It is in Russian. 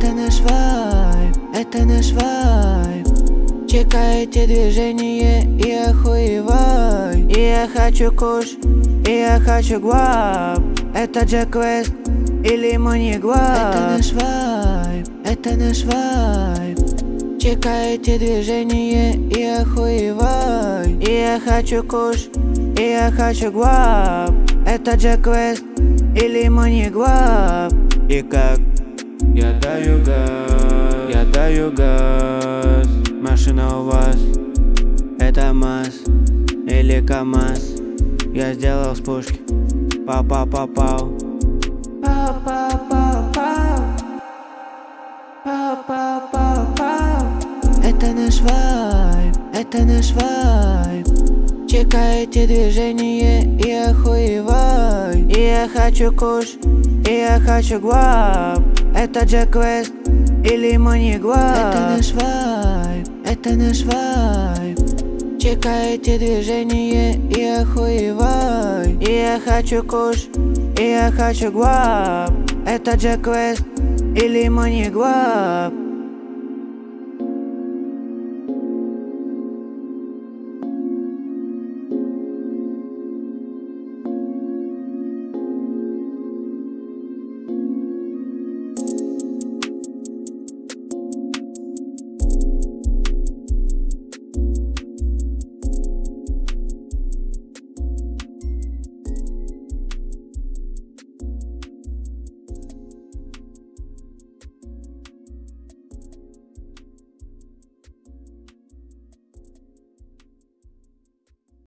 Это наш вайб, это наш вайб. Чекайте движение и охуевай. И я хочу куш, и я хочу гуап. Это Джек Вест или Муни Гуап. Это наш вайб, это наш вайб. Чекайте движение и охуевай. И я хочу куш, и я хочу гуап. Это Джек Вест или Муни Гуап. И как я даю газ. Машина у вас, это МАЗ или КамАЗ. Я сделал с пушки, попал. Это наш вайб, это наш вайб. Чекайте движение и охуевай. И я хочу куш, и я хочу гуап. Это Джек Вест или Муни Гуап. Это наш вайб, это наш вайб. Чекайте движение и охуевай. И я хочу куш, и я хочу гуап. Это Джек Вест или Муни Гуап.